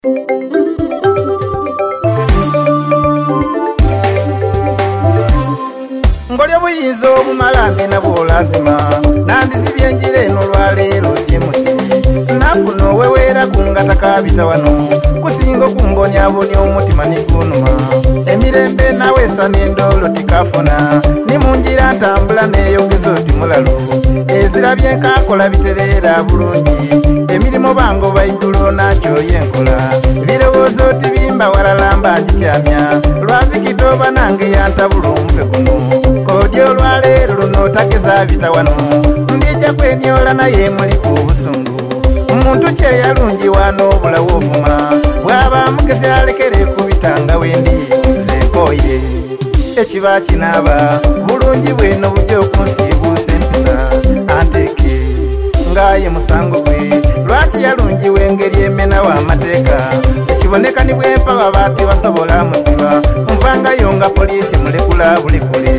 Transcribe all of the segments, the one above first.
Ngolya buyinza obumalambe nabwo lazima nandisibye enjira eno lwaleero gyemusi nafuna owewera kungata kabita wano kusinga okumbonyabonya omutima nigunuma emirembe naweesa n'endolo tikafuna ni munjira ntambula neeyogeza oti mulalu ezirabye nkakola bitereera bulungi emirimu bango baigulo nakyo yenkola birowoozo oti bimba walala mba njityamya lwavikitoba nange yantabula omutwe guno kodyo olwaleero luno tageza bita wano ndijja kwenyola naye muli ku busungu omuntu kyeyalungi wano obulawo ovuma bw'aba mugezi alekere kubitanga wendi zekoye ekiba kinaaba bulungi bweno bujja okunsiibuusa empisa anteeke ngaaye musango gwe lwaki yalungiwa engeri emena w'amateeka ekiboneka ni bwempa baba tebasobola musiba nvangayo nga poliisi mulekula buli kule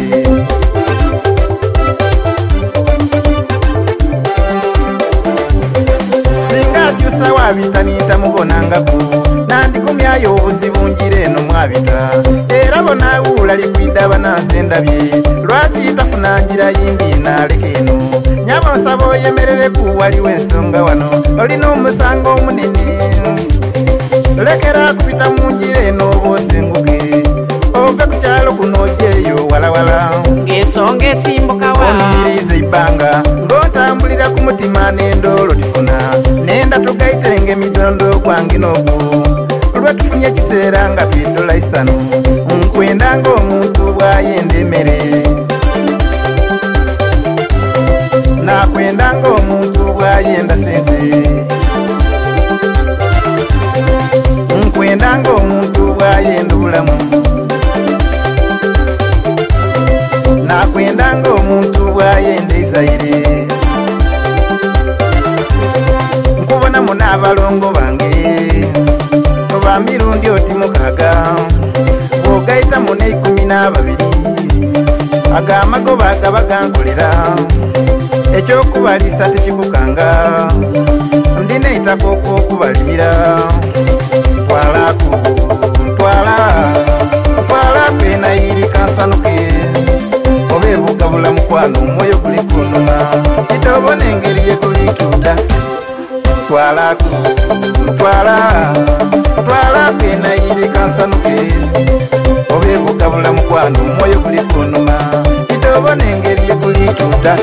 akyusa wabita nintamubonangako nandikumyayo obuzibu njira eno mwabita era bonawuula likwidaba nanze ndabye lwaki tafuna njira yimbi naleka eno nyaba nsaba oyemerereku waliwo ensonga wano olina omusango omunene lekera kupita mu njira eno obosenguke ove ku kyalo kuno ojeeyo walawala ng'ensonga esimbukawa oniyiriza ebbanga ng'otambulira ku mutima n'endolo tifuna nenda tugaitenga emidondo gwange n'ogwo olwetufunye ekiseera nga twiddola isano nkwenda ng'omuntu bw'ayenda emmere nakwenda ng'omuntu bw'ayenda sente nkwenda ng'omuntu bw'ayenda obulamu nakwenda ng'omuntu bw'ayenda ezaire nkubonamu n'abalongo bange oba mirundi oti mukaaga bw'ogayitamu ne12 agamagoba agaba gankolera ekyokubaliisa tekikukanga ndina eitako okwokubalimira twalaku enayirika nsanuke oba ebuga bulamukwano omwoyo guli kunuma itobona engeri yekulituda twalaku enayirika nsanuke oba ebuga bulamukwano omwoyo guli kunuma itobona engeri yekulituda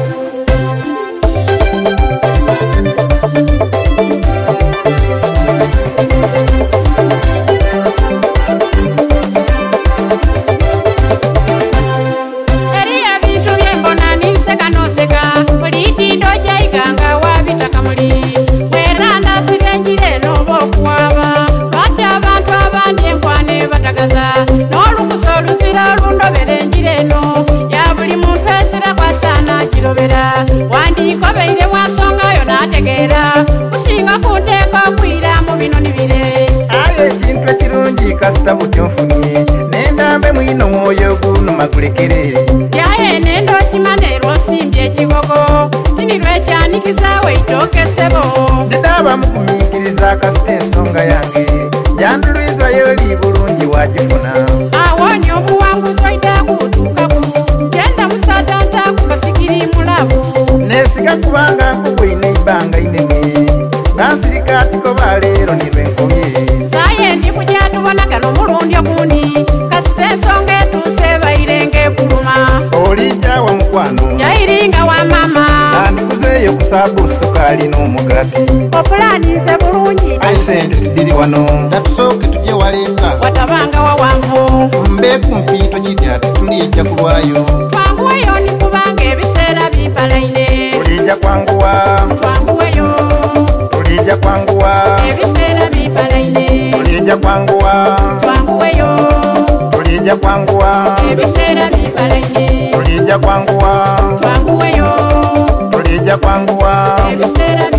wandikobeire mwasongayo nategeera kusinga kunteeka okwira mu bino nibire aye ekintu ekirungi kasita butyo nfunye nendambe mwino mwoyo gunuma gulekere yaye nendo kimaneerwa osimbye ekibogo nini lwekyanikiza weitokesebo ndidaba mukumiikiriza kasita ensonga yange jandulwizayo li bulungi wagifuna awonye obuwanguzi oidakutuukaku genda musatantaku kasigiri mulavu nesiga kubanga nkubwine ibanga inene nansirika atikoba leero nilwenkobye saye ndi kugyatubonagano omulundi ogundi kasita ensonga etuuse bairenge ekuluma olijja wa mukwano yairinga wa mama nandikuzeeyo kusaabu sukaali n'omugati opulaninze bulungi ayi sente tidiri wano tatusooke tujye walenga watabanga wawanvu mbeeku mpiito giti ati tulijja kulwayo twanguweyo nikubanga ebiseera bimpalaine tulijja kwanguwa twanguweyo tulijja kwanguwa ebiseera bimpalaine tulijja kwanguwa twanguweyo tulijja kwanguwa ebiseera bimpalaine tulijja kwanguwa twanguweyo tulijja kwanguwa ebiseera